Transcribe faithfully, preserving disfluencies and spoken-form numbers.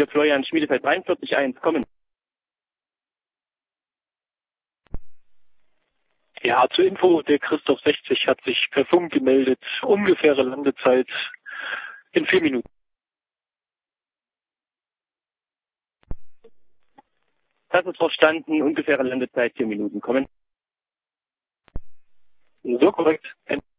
Hier Florian Schmiedefeld dreiundvierzig eins, kommen. Ja, zur Info, der Christoph sechzig hat sich per Funk gemeldet. Ungefähre Landezeit in vier Minuten. Das ist verstanden, ungefähre Landezeit vier Minuten, kommen. So korrekt.